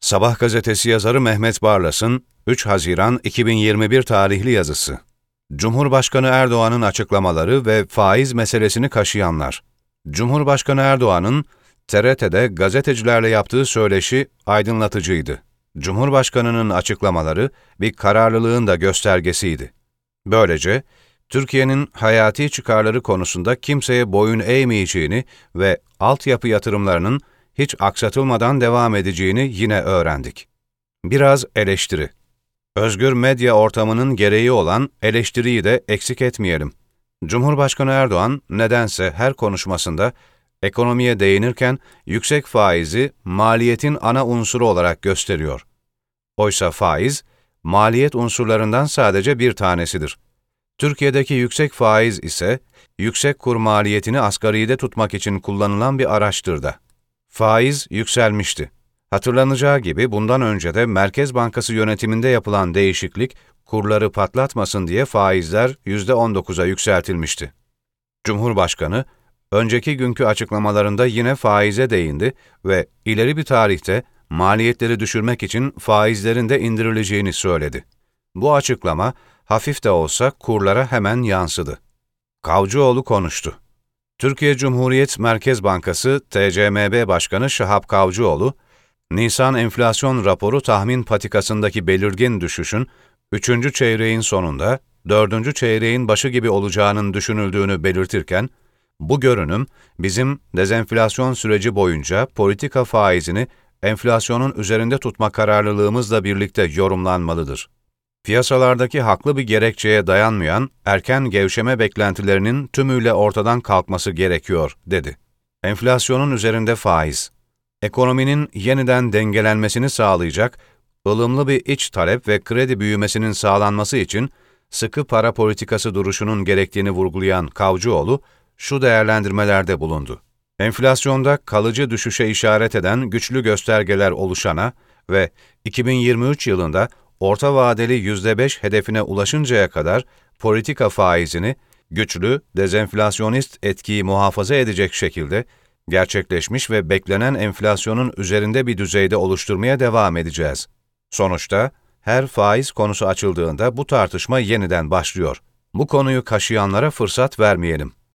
Sabah gazetesi yazarı Mehmet Barlas'ın 3 Haziran 2021 tarihli yazısı. Cumhurbaşkanı Erdoğan'ın açıklamaları ve faiz meselesini kaşıyanlar. Cumhurbaşkanı Erdoğan'ın TRT'de gazetecilerle yaptığı söyleşi aydınlatıcıydı. Cumhurbaşkanının açıklamaları bir kararlılığın da göstergesiydi. Böylece, Türkiye'nin hayati çıkarları konusunda kimseye boyun eğmeyeceğini ve altyapı yatırımlarının hiç aksatılmadan devam edeceğini yine öğrendik. Biraz eleştiri. Özgür medya ortamının gereği olan eleştiriyi de eksik etmeyelim. Cumhurbaşkanı Erdoğan nedense her konuşmasında ekonomiye değinirken yüksek faizi maliyetin ana unsuru olarak gösteriyor. Oysa faiz, maliyet unsurlarından sadece bir tanesidir. Türkiye'deki yüksek faiz ise yüksek kur maliyetini asgaride tutmak için kullanılan bir araçtır da. Faiz yükselmişti. Hatırlanacağı gibi bundan önce de Merkez Bankası yönetiminde yapılan değişiklik, kurları patlatmasın diye faizler %19'a yükseltilmişti. Cumhurbaşkanı, önceki günkü açıklamalarında yine faize değindi ve ileri bir tarihte maliyetleri düşürmek için faizlerin de indirileceğini söyledi. Bu açıklama, hafif de olsa kurlara hemen yansıdı. Kavcıoğlu konuştu. Türkiye Cumhuriyet Merkez Bankası TCMB Başkanı Şahap Kavcıoğlu, Nisan enflasyon raporu tahmin patikasındaki belirgin düşüşün 3. çeyreğin sonunda 4. çeyreğin başı gibi olacağının düşünüldüğünü belirtirken, bu görünüm bizim dezenflasyon süreci boyunca politika faizini enflasyonun üzerinde tutma kararlılığımızla birlikte yorumlanmalıdır. Piyasalardaki haklı bir gerekçeye dayanmayan erken gevşeme beklentilerinin tümüyle ortadan kalkması gerekiyor, dedi. Enflasyonun üzerinde faiz, ekonominin yeniden dengelenmesini sağlayacak, ılımlı bir iç talep ve kredi büyümesinin sağlanması için sıkı para politikası duruşunun gerektiğini vurgulayan Kavcıoğlu, şu değerlendirmelerde bulundu. Enflasyonda kalıcı düşüşe işaret eden güçlü göstergeler oluşana ve 2023 yılında orta vadeli %5 hedefine ulaşıncaya kadar politika faizini güçlü, dezenflasyonist etkiyi muhafaza edecek şekilde gerçekleşmiş ve beklenen enflasyonun üzerinde bir düzeyde oluşturmaya devam edeceğiz. Sonuçta her faiz konusu açıldığında bu tartışma yeniden başlıyor. Bu konuyu kaşıyanlara fırsat vermeyelim.